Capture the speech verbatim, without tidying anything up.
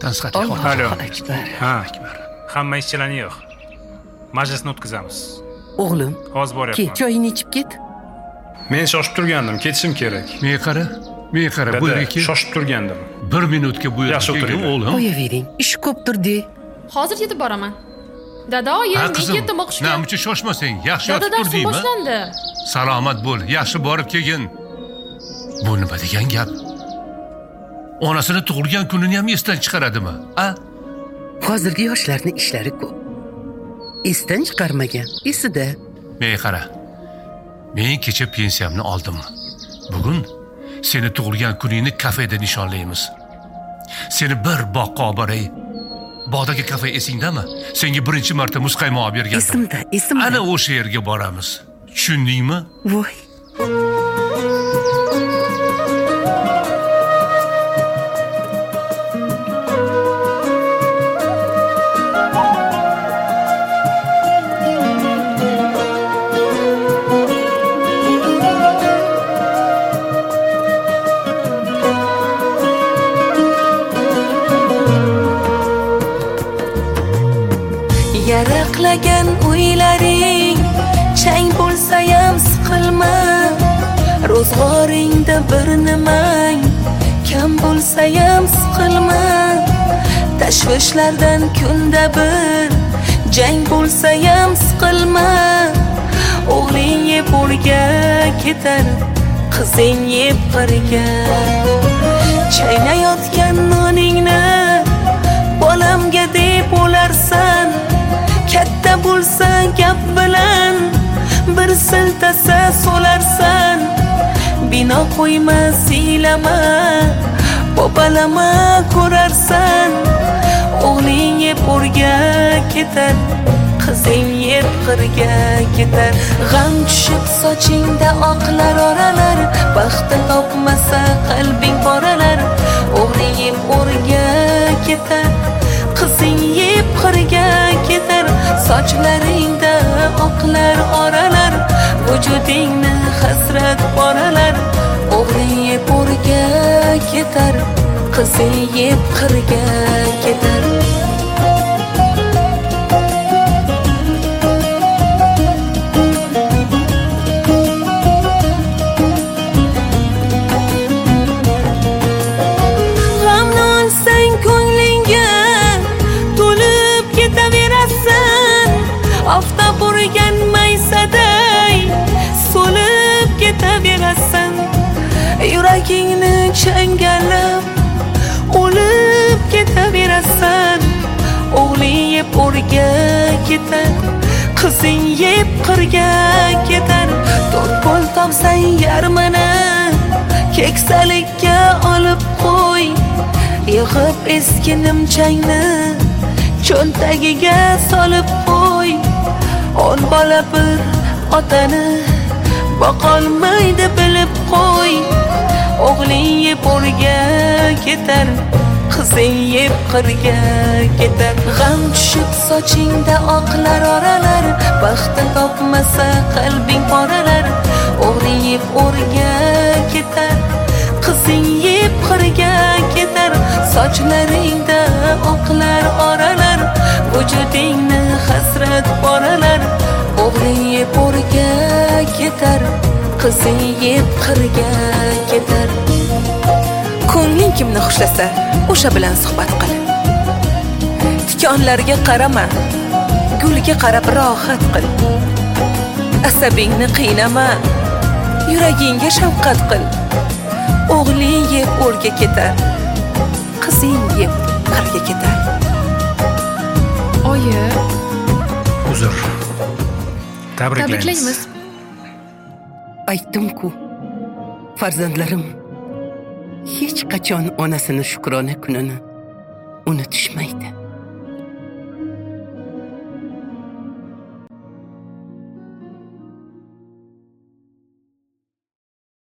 tansihatli holat. Alo. Akbar. Ha. Hamma ishchilarni yo'q. Majlisni o'tkazamiz. O'g'lim, Hozir ke, boryapman. choyini ichib ket. Men shoshib turgandim, ketishim kerak. Menga qara, menga qara, bu Dada, yerga shoshib turgandim. bir minutga bu yerga Yaxshi kelgin o'tiringlar. o'g'lim. Qo'yavering, ish ko'pdir-de. Hozir yetib boraman. Dada, oyi, Ha men qizim, ketdim o'qishga. namuncha shoshmasang, yaxshi Dada, yotib tur darsim deymi? boshlandi. Salomat bo'l, yaxshi borib kelgin. Bu nima degan gap? Onasini tug'ilgan kunini ham esdan chiqaradimi? A? Hozirgi yoshlarning ishlari ko'p. Esdan chiqarmagan, esida. Menga qara. Men kecha pensiyamni oldim. Bugun seni tug'ilgan kuningni kafeda nishonlaymiz. Seni bir boqqa olib boray. Bog'dagi kafe esingdami? Senga birinchi marta muzqaymoq olib bergandim. Esimda, esimda. Ana o'sha yerga boramiz. Tushundingmi? Voy. Yaraqlagan uylaring chang bo'lsa ham siqilma. Ro'zg'oringda bir nimang kam bo'lsa ham siqilma. Tashvishlardan kunda bir jang bo'lsa ham siqilma. O'g'ling yeb o'rga ketar, qizing yeb qirga. Chaynayotgan noningni bolamga deb o'larsan. Katta bo'lsa gap bilan bir siltasa solarsan. Bino qo'yma, siylama, bobalama ko'rarsan. O'g'ling yeb o'rga ketar, qizing yeb qirga ketar. G'am tushib sochingda oqlar oralar, baxti topmasa qalbing poralar. O'g'ling yeb o'rga ketar, qizing yeb qirga ketar. Sochlaringda oqlar oralar, vujudingni hasrat boralar. O'g'ling yeb o'rga ketar, qizing yeb qirga ketar. G'amni olsang ko'nglingga to'lib ketaverasan. Oftob urgan maysaday so'lib ketaverasan. Yuragingni changallab o'lib ketaverasan. O'g'ling yeb o'rga ketar, qizing yeb qirga ketar. To'rt pul topsang yarmini keksalikka olib qo'y. Yig'ib eski nimchangni cho'ntagiga solib qo'y. On bola bir otani boqolmaydi bilib qo'y. O'g'ling yeb o'rga ketar, qizing yeb qirga ketar. G'am tushib sochingda oqlar oralar, baxti topmasa qalbing poralar. O'g'ling yeb o'rga ketar, qizing yeb qirga ketar. Sochlaringda oqlar oralar, vujudingni hasrat boralar. O'g'ling yeb o'rga ketar, qizing yeb qirga ketar. Ko'ngling kimni xushlasa, o'sha bilan suhbat qil. Tikonlarga qarama, gulga qarab rohat qil. Asabingni qiynama, yuragingga shafqat qil. O'g'ling yeb o'rga ketar, qizing yeb qirga ketar. Oyi, Uzr. Tabriklaymiz. tabriklaymiz. Aytdim-ku, farzandlarim hech qachon onasini shukrona kunini unutishmaydi.